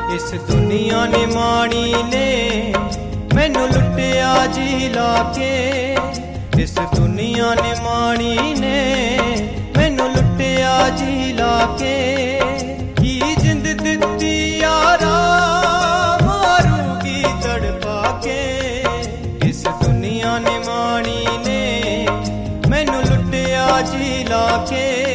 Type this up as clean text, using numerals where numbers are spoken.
इस दुनिया ने माड़ी ने मैनू लुटिया जी लाके। इस दुनिया ने माड़ी ने मैनू लुटिया जी लाके। की जिंद दिती यारा मारूगी तड़पा के। इस दुनिया ने माड़ी ने मैनू लुटिया जी लाके।